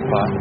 spot.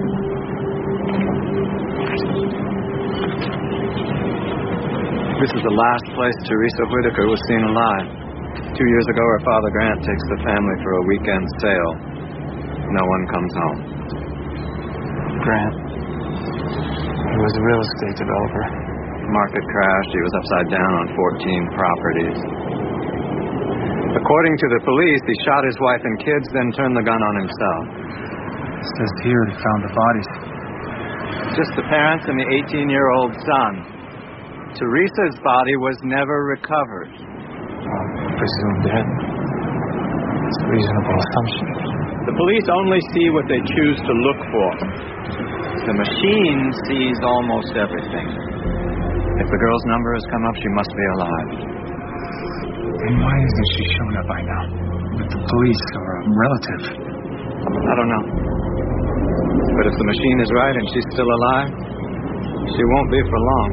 This is the last place Teresa Whitaker was seen alive. 2 years ago, her father Grant takes the family for a weekend sail. No one comes home. Grant. He was a real estate developer. Market crashed. He was upside down on 14 properties. According to the police, he shot his wife and kids, then turned the gun on himself. It says here he found the bodies. Just the parents and the 18-year-old son. Teresa's body was never recovered. Well, presumed dead. It's a reasonable assumption. The police only see what they choose to look for. The machine sees almost everything. If the girl's number has come up, she must be alive. And why isn't she shown up by now? With the police or a relative? I don't know. But if the machine is right and she's still alive, she won't be for long.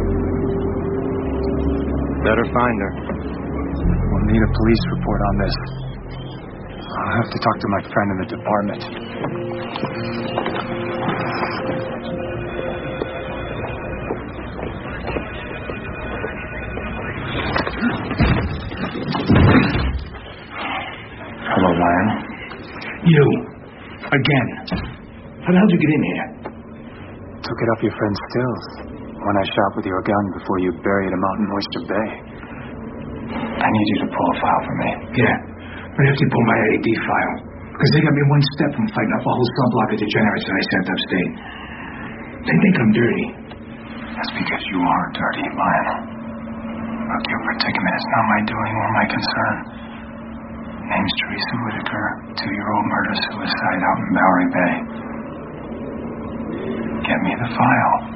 Better find her. We'll need a police report on this. I'll have to talk to my friend in the department. Hello, Lion. You. Again. How the hell did you get in here? Took it off your friend Stills when I shot with your gun before you buried him out in Oyster Bay. I need you to pull a file for me. Yeah. But I have to pull my AD file. Because they got me one step from fighting off a whole subblock of degenerates that I sent upstate. They think I'm dirty. That's because you are dirty, Lion. Look, your predicament is not my doing or my concern. Name's Teresa Whitaker, 2-year-old murder-suicide out in Bowery Bay. Get me the file.